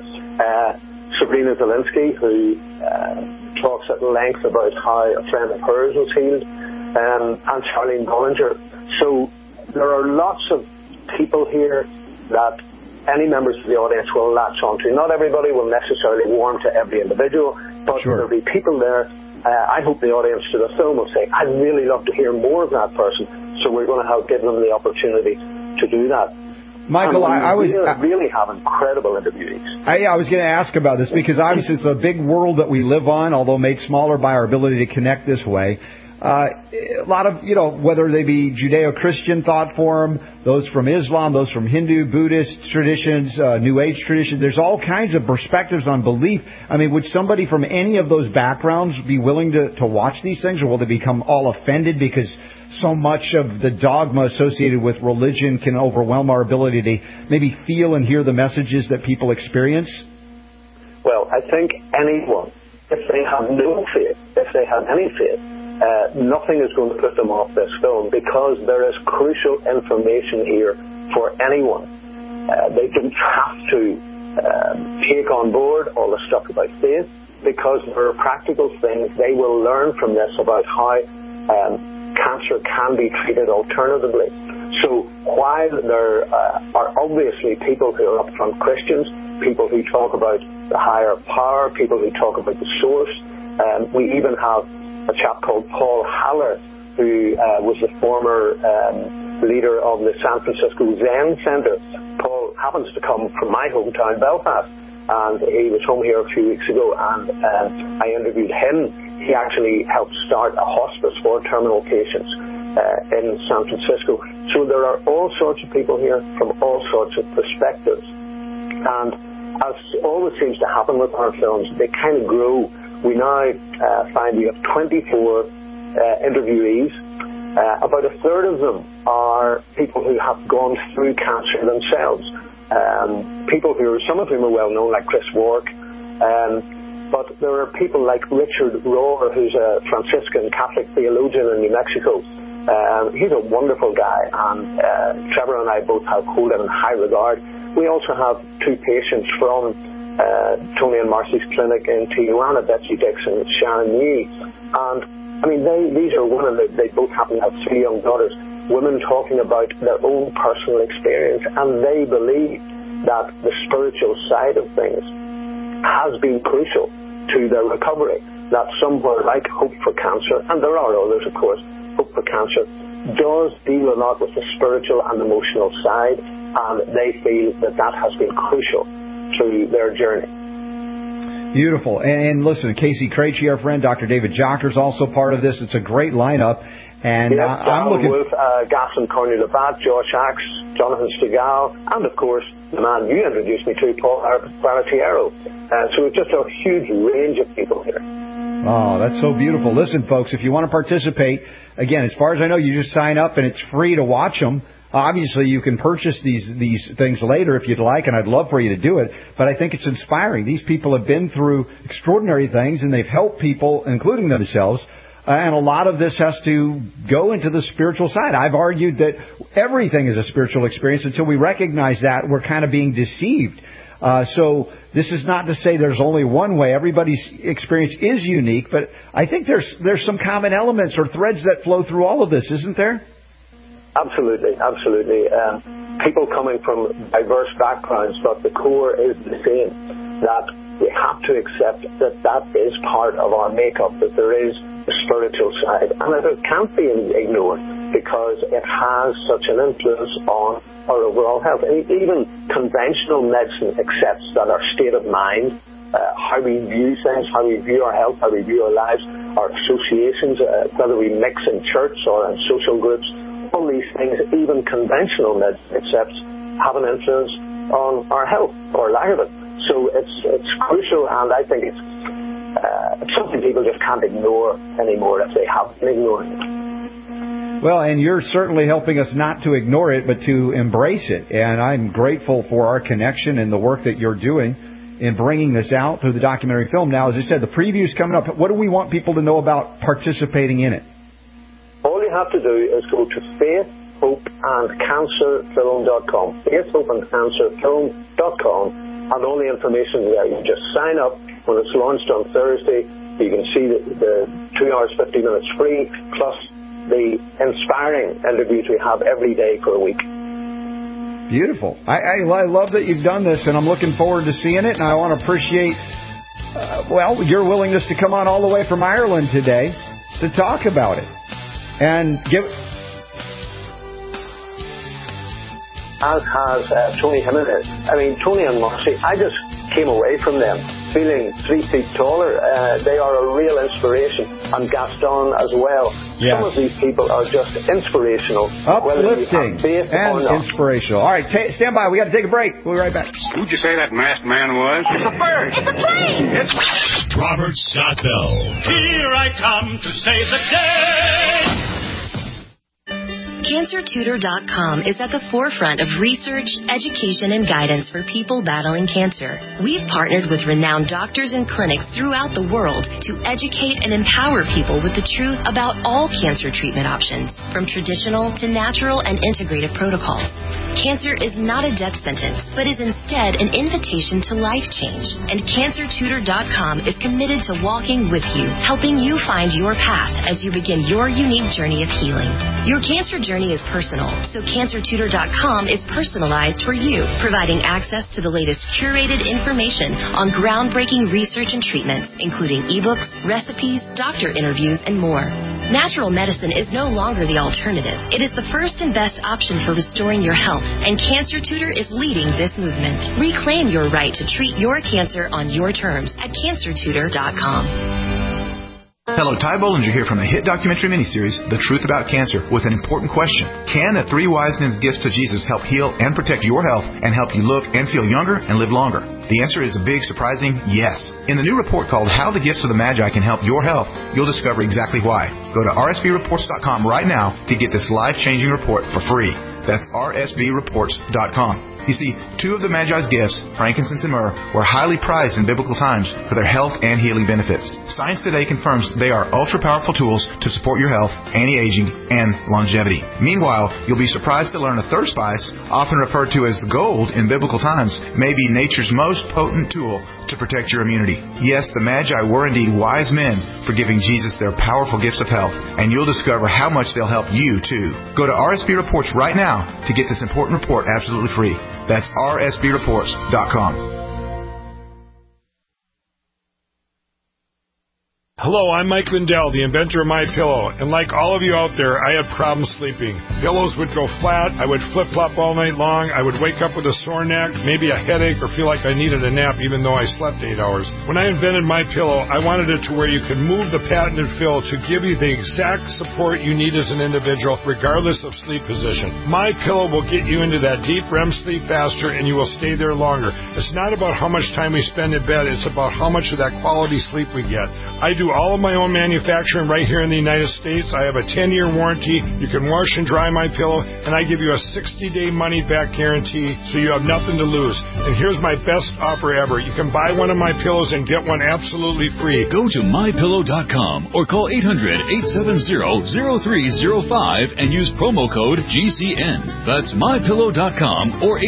Sabrina Zelensky, who talks at length about how a friend of hers was healed, and Charlene Bollinger. So there are lots of people here that any members of the audience will latch onto. Not everybody will necessarily warm to every individual, but there'll be people there. I hope the audience to the film will say, I'd really love to hear more of that person, so we're going to give them the opportunity to do that. Michael, I really have incredible interviewees. I was going to ask about this because obviously it's a big world that we live on, although made smaller by our ability to connect this way. A lot of, whether they be Judeo-Christian thought form, those from Islam, those from Hindu, Buddhist traditions, New Age traditions, there's all kinds of perspectives on belief. I mean, would somebody from any of those backgrounds be willing to watch these things, or will they become all offended because so much of the dogma associated with religion can overwhelm our ability to maybe feel and hear the messages that people experience? Well, I think anyone, if they have no faith, if they have any faith, nothing is going to put them off this film, because there is crucial information here for anyone. They don't have to take on board all the stuff about faith, because there are practical things they will learn from this about how cancer can be treated alternatively. So while there are obviously people who are upfront Christians, people who talk about the higher power, people who talk about the source, we even have a chap called Paul Haller, who was the former leader of the San Francisco Zen Center. Paul happens to come from my hometown, Belfast, and he was home here a few weeks ago, and I interviewed him. He actually helped start a hospice for terminal patients in San Francisco. So there are all sorts of people here from all sorts of perspectives. And as always seems to happen with our films, they kind of grow. We now find we have 24 interviewees. About a third of them are people who have gone through cancer themselves. Some of whom are well known, like Chris Wark. But there are people like Richard Rohr, who's a Franciscan Catholic theologian in New Mexico. He's a wonderful guy, and Trevor and I both hold him in high regard. We also have two patients from Tony and Marcy's clinic in Tijuana, Betsy Dixon and Shannon Yee. And, I mean, these are women, they both happen to have 3 young daughters, women talking about their own personal experience, and they believe that the spiritual side of things has been crucial to their recovery, that somewhere like Hope for Cancer, and there are others, of course, Hope for Cancer does deal a lot with the spiritual and emotional side, and they feel that has been crucial to their journey. Beautiful. And listen, Casey Krejci, our friend, Dr. David Jocker's also part of this. It's a great lineup. And yes, I'm looking... Wolf, Gaston Cornu-Labatt, Josh Axe, Jonathan Stegall, and of course, the man you introduced me to, Paul Baratiero. So it's just a huge range of people here. Oh, that's so beautiful. Listen, folks, if you want to participate, again, as far as I know, you just sign up and it's free to watch them. Obviously, you can purchase these things later if you'd like, and I'd love for you to do it. But I think it's inspiring. These people have been through extraordinary things, and they've helped people, including themselves. And a lot of this has to go into the spiritual side. I've argued that everything is a spiritual experience. Until we recognize that, we're kind of being deceived. So this is not to say there's only one way. Everybody's experience is unique, but I think there's some common elements or threads that flow through all of this, isn't there? Absolutely. People coming from diverse backgrounds, but the core is the same, that we have to accept that is part of our makeup, that there is a spiritual side, and that it can't be ignored because it has such an influence on our overall health. And even conventional medicine accepts that our state of mind, how we view things, how we view our health, how we view our lives, our associations, whether we mix in church or in social groups, all these things, even conventional medicine accepts, have an influence on our health or lack of it. So it's crucial, and I think it's something people just can't ignore anymore if they have been ignoring it. Well, and you're certainly helping us not to ignore it, but to embrace it. And I'm grateful for our connection and the work that you're doing in bringing this out through the documentary film. Now, as I said, the preview's coming up. What do we want people to know about participating in it? All you have to do is go to faithhopeandcancerfilm.com, faithhopeandcancerfilm.com, and all the information there. You just sign up. When it's launched on Thursday, you can see the 2 hours, 50 minutes free, plus the inspiring interviews we have every day for a week. Beautiful. I love that you've done this, and I'm looking forward to seeing it, and I want to appreciate, your willingness to come on all the way from Ireland today to talk about it. And as has Tony Jimenez. I mean, Tony and Marcy, I just came away from them feeling 3 feet taller. They are a real inspiration. And Gaston as well. Yes. Some of these people are just inspirational. Uplifting and inspirational. All right, stand by. We got to take a break. We'll be right back. Who'd you say that masked man was? It's a bird. It's a plane. It's Robert Scott Bell. Here I come to save the day. CancerTutor.com is at the forefront of research, education, and guidance for people battling cancer. We've partnered with renowned doctors and clinics throughout the world to educate and empower people with the truth about all cancer treatment options, from traditional to natural and integrative protocols. Cancer is not a death sentence, but is instead an invitation to life change. And CancerTutor.com is committed to walking with you, helping you find your path as you begin your unique journey of healing. Your cancer journey is personal, so CancerTutor.com is personalized for you, providing access to the latest curated information on groundbreaking research and treatments, including ebooks, recipes, doctor interviews, and more. Natural medicine is no longer the alternative. It is the first and best option for restoring your health, and Cancer Tutor is leading this movement. Reclaim your right to treat your cancer on your terms at CancerTutor.com. Hello, Ty Bollinger here from the hit documentary miniseries, The Truth About Cancer, with an important question. Can the 3 wise men's gifts to Jesus help heal and protect your health and help you look and feel younger and live longer? The answer is a big, surprising yes. In the new report called How the Gifts of the Magi Can Help Your Health, you'll discover exactly why. Go to rsbreports.com right now to get this life-changing report for free. That's rsbreports.com. You see, 2 of the Magi's gifts, frankincense and myrrh, were highly prized in biblical times for their health and healing benefits. Science today confirms they are ultra-powerful tools to support your health, anti-aging, and longevity. Meanwhile, you'll be surprised to learn a third spice, often referred to as gold in biblical times, may be nature's most potent tool to protect your immunity. Yes, the Magi were indeed wise men for giving Jesus their powerful gifts of health, and you'll discover how much they'll help you, too. Go to RSB Reports right now to get this important report absolutely free. That's rsbreports.com. Hello, I'm Mike Lindell, the inventor of MyPillow, and like all of you out there, I had problems sleeping. Pillows would go flat, I would flip-flop all night long, I would wake up with a sore neck, maybe a headache, or feel like I needed a nap even though I slept 8 hours. When I invented MyPillow, I wanted it to where you could move the patented fill to give you the exact support you need as an individual, regardless of sleep position. MyPillow will get you into that deep REM sleep faster, and you will stay there longer. It's not about how much time we spend in bed, it's about how much of that quality sleep we get. I do do all of my own manufacturing right here in the United States. I have a 10-year warranty. You can wash and dry my pillow, and I give you a 60-day money-back guarantee, so you have nothing to lose. And here's my best offer ever. You can buy one of my pillows and get one absolutely free. Go to mypillow.com or call 800-870-0305 and use promo code GCN. That's mypillow.com or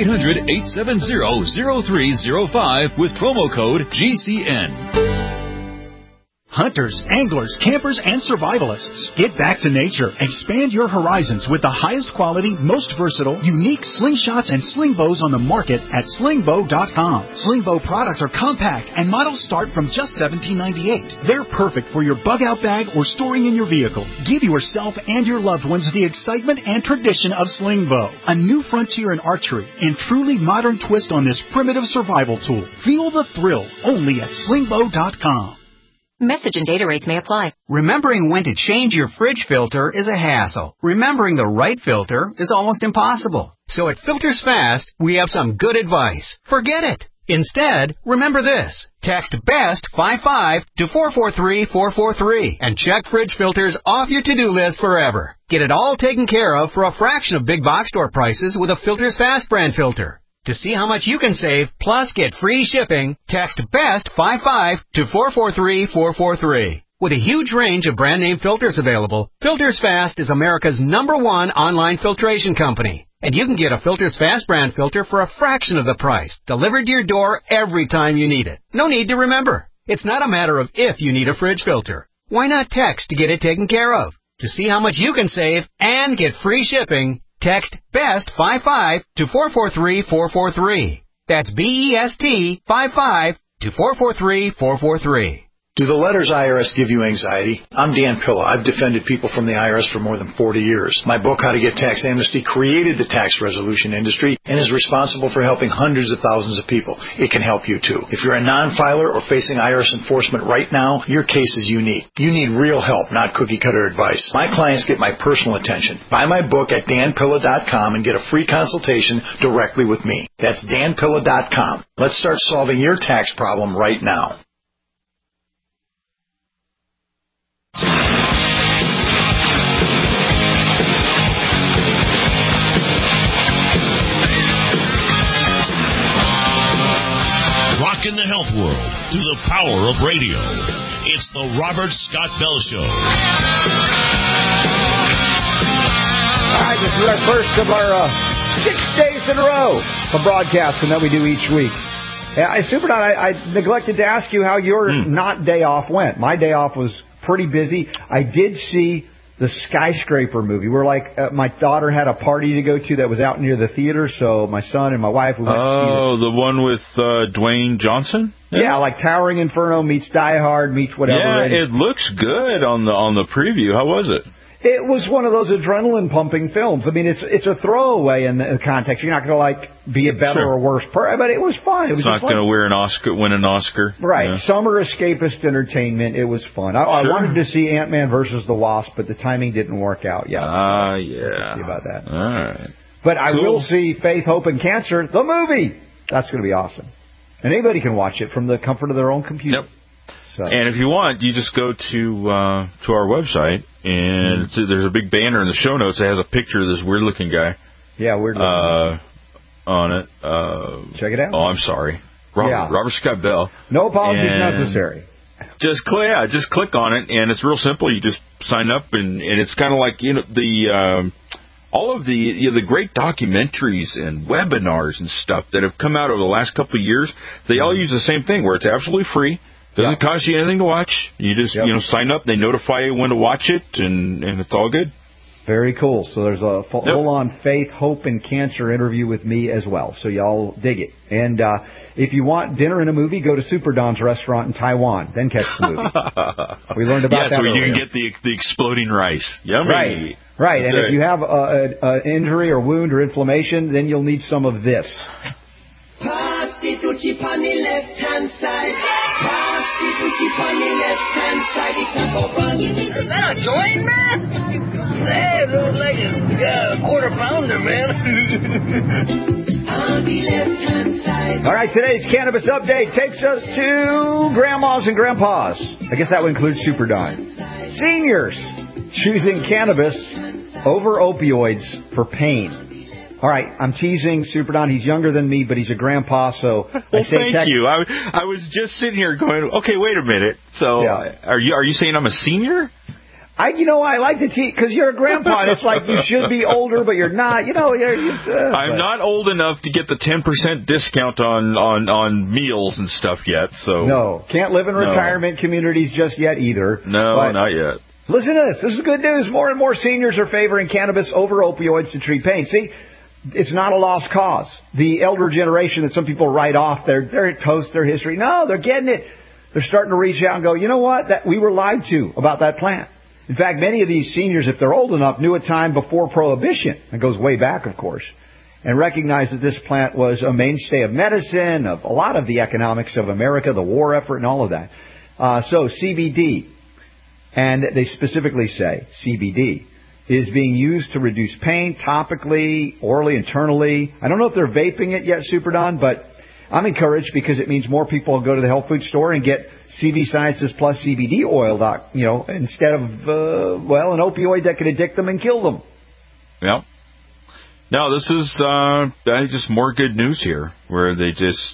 800-870-0305 with promo code GCN. Hunters, anglers, campers, and survivalists. Get back to nature. Expand your horizons with the highest quality, most versatile, unique slingshots and sling bows on the market at slingbow.com. Slingbow products are compact and models start from just $17.98. They're perfect for your bug out bag or storing in your vehicle. Give yourself and your loved ones the excitement and tradition of Slingbow, a new frontier in archery and truly modern twist on this primitive survival tool. Feel the thrill only at slingbow.com. Message and data rates may apply. Remembering when to change your fridge filter is a hassle. Remembering the right filter is almost impossible. So at Filters Fast, we have some good advice. Forget it. Instead, remember this. Text BEST55 to 443-443 and check fridge filters off your to-do list forever. Get it all taken care of for a fraction of big box store prices with a Filters Fast brand filter. To see how much you can save, plus get free shipping, text BEST55 to 443-443. With a huge range of brand name filters available, Filters Fast is America's #1 online filtration company. And you can get a Filters Fast brand filter for a fraction of the price, delivered to your door every time you need it. No need to remember. It's not a matter of if you need a fridge filter. Why not text to get it taken care of? To see how much you can save and get free shipping, text BEST55 to 443-443. That's BEST55 to 443-443. Do the letters IRS give you anxiety? I'm Dan Pilla. I've defended people from the IRS for more than 40 years. My book, How to Get Tax Amnesty, created the tax resolution industry and is responsible for helping hundreds of thousands of people. It can help you, too. If you're a non-filer or facing IRS enforcement right now, your case is unique. You need real help, not cookie-cutter advice. My clients get my personal attention. Buy my book at danpilla.com and get a free consultation directly with me. That's danpilla.com. Let's start solving your tax problem right now. Rockin' the health world through the power of radio. It's the Robert Scott Bell Show. All right, this is our first of our 6 days in a row of broadcasting that we do each week. Supernaut, I neglected to ask you how your not day off went. My day off was pretty busy. I did see the Skyscraper movie. We're my daughter had a party to go to that was out near the theater, so my son and my wife went to see it. Oh, the one with Dwayne Johnson? Yeah, like Towering Inferno meets Die Hard meets whatever. Yeah, it looks good on the preview. How was it? It was one of those adrenaline-pumping films. I mean, it's a throwaway in the context. You're not going to be a better or worse person, but it was fun. It's not going to win an Oscar. Right. Yeah. Summer escapist entertainment. It was fun. I wanted to see Ant-Man versus the Wasp, but the timing didn't work out yet. Yeah. See about that. All right. But I will see Faith, Hope, and Cancer, the movie. That's going to be awesome. And anybody can watch it from the comfort of their own computer. Yep. So. And if you want, you just go to our website, and there's a big banner in the show notes that has a picture of this weird-looking guy. Yeah, weird-looking. On it. Check it out. Oh, I'm sorry. Robert Scott Bell. No apologies necessary. Just click on it, and it's real simple. You just sign up, and it's kind of like all of the great documentaries and webinars and stuff that have come out over the last couple of years. They all use the same thing, where it's absolutely free. Doesn't cost you anything to watch. You just sign up. They notify you when to watch it, and it's all good. Very cool. So there's a full-on Faith, Hope, and Cancer interview with me as well. So y'all dig it. And if you want dinner and a movie, go to Super Don's restaurant in Taiwan. Then catch the movie. We learned about that so earlier. You can get the exploding rice. Yummy. Right. And if you have an injury or wound or inflammation, then you'll need some of this. Pass the Tucci on the left-hand side. Pass the Is that a joint, man? Hey, it looks like a quarter pounder, man. All right, today's Cannabis Update takes us to grandmas and grandpas. I guess that would include Super Don. Seniors choosing cannabis over opioids for pain. All right, I'm teasing Super Don. He's younger than me, but he's a grandpa, so well, thank you. I was just sitting here going, okay, wait a minute. So are you saying I'm a senior? I like to tease because you're a grandpa. And it's like you should be older, but you're not. I'm not old enough to get the 10% discount on meals and stuff yet. So no, can't live in retirement communities just yet either. No, not yet. Listen to this. This is good news. More and more seniors are favoring cannabis over opioids to treat pain. See, it's not a lost cause. The elder generation that some people write off their toast, their history. No, they're getting it. They're starting to reach out and go, you know what? That we were lied to about that plant. In fact, many of these seniors, if they're old enough, knew a time before Prohibition. It goes way back, of course. And recognized that this plant was a mainstay of medicine, of a lot of the economics of America, the war effort and all of that. So CBD, and they specifically say CBD, is being used to reduce pain topically, orally, internally. I don't know if they're vaping it yet, Super Don, but I'm encouraged because it means more people will go to the health food store and get CV Sciences plus CBD oil, instead of, an opioid that could addict them and kill them. Yeah. No, this is just more good news here, where they just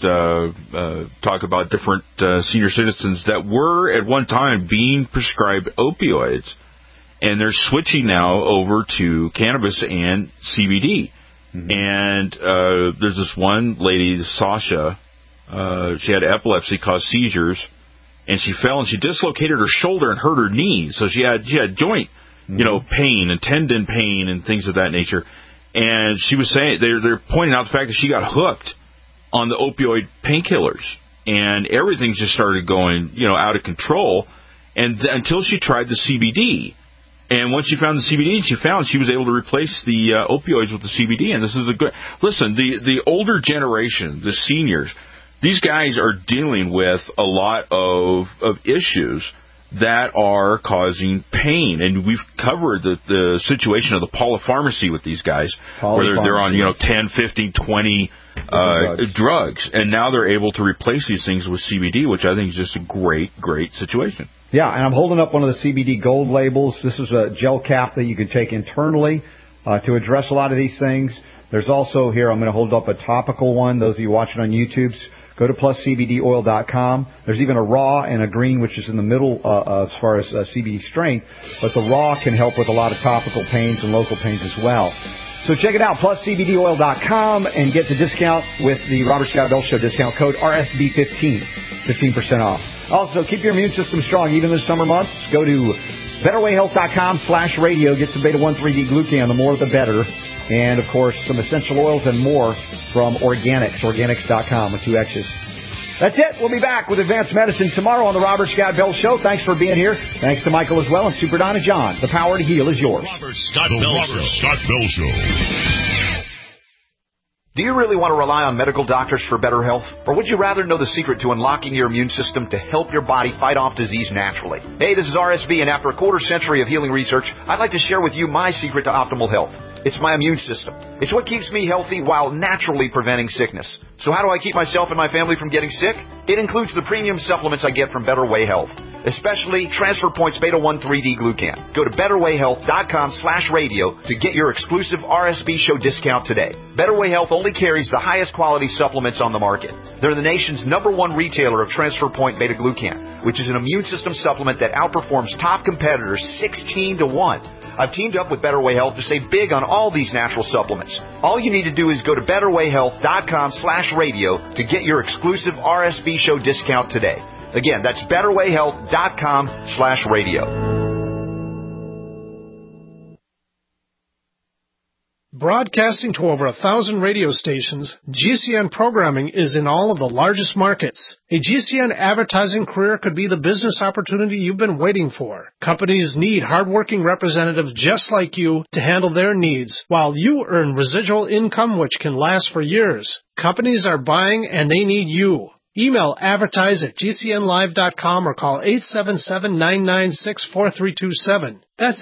talk about different senior citizens that were at one time being prescribed opioids, and they're switching now over to cannabis and CBD. Mm-hmm. And there's this one lady, Sasha. She had epilepsy, caused seizures, and she fell and she dislocated her shoulder and hurt her knee. So she had joint, pain and tendon pain and things of that nature. And she was saying they're pointing out the fact that she got hooked on the opioid painkillers, and everything just started going out of control. And until she tried the CBD. And once she found the CBD, she was able to replace the opioids with the CBD. And this is listen, the older generation, the seniors, these guys are dealing with a lot of issues that are causing pain. And we've covered the situation of the polypharmacy with these guys, where they're on, 10, 15, 20 drugs. And now they're able to replace these things with CBD, which I think is just a great, great situation. Yeah, and I'm holding up one of the CBD gold labels. This is a gel cap that you can take internally to address a lot of these things. There's also here, I'm going to hold up a topical one. Those of you watching on YouTube, go to pluscbdoil.com. There's even a raw and a green, which is in the middle as far as CBD strength. But the raw can help with a lot of topical pains and local pains as well. So check it out, pluscbdoil.com, and get the discount with the Robert Scott Bell Show discount code RSB15, 15% off. Also, keep your immune system strong even this summer months. Go to betterwayhealth.com/radio. Get some beta-1,3-D-glucan. The more, the better. And, of course, some essential oils and more from Organics, organics.com with 2 X's. That's it. We'll be back with Advanced Medicine tomorrow on the Robert Scott Bell Show. Thanks for being here. Thanks to Michael as well, and Super Don and John. The power to heal is yours. Robert Scott Bell Show. Do you really want to rely on medical doctors for better health? Or would you rather know the secret to unlocking your immune system to help your body fight off disease naturally? Hey, this is RSB, and after a quarter century of healing research, I'd like to share with you my secret to optimal health. It's my immune system. It's what keeps me healthy while naturally preventing sickness. So how do I keep myself and my family from getting sick? It includes the premium supplements I get from Better Way Health, especially Transfer Points Beta-1,3-D-Glucan. Go to betterwayhealth.com/radio to get your exclusive RSB show discount today. Better Way Health only carries the highest quality supplements on the market. They're the nation's #1 retailer of Transfer Point Beta-Glucan, which is an immune system supplement that outperforms top competitors 16-1. I've teamed up with Better Way Health to save big on all these natural supplements. All you need to do is go to betterwayhealth.com/radio to get your exclusive RSB show discount today. Again, that's betterwayhealth.com/radio. Broadcasting to over 1,000 radio stations, GCN programming is in all of the largest markets. A GCN advertising career could be the business opportunity you've been waiting for. Companies need hardworking representatives just like you to handle their needs, while you earn residual income which can last for years. Companies are buying and they need you. Email advertise@gcnlive.com or call 877-996-4327. That's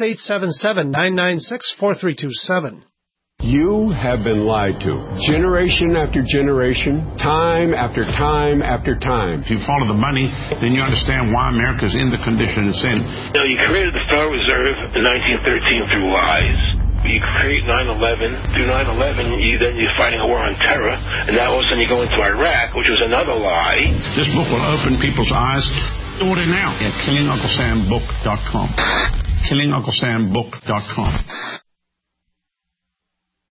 877-996-4327. You have been lied to. Generation after generation, time after time after time. If you follow the money, then you understand why America's in the condition it's in. You created the Federal Reserve in 1913 through lies. You create 9/11. Through 9/11, you're fighting a war on terror, and now all of a sudden you go into Iraq, which was another lie. This book will open people's eyes. Order now at KillingUncleSamBook.com. KillingUncleSamBook.com.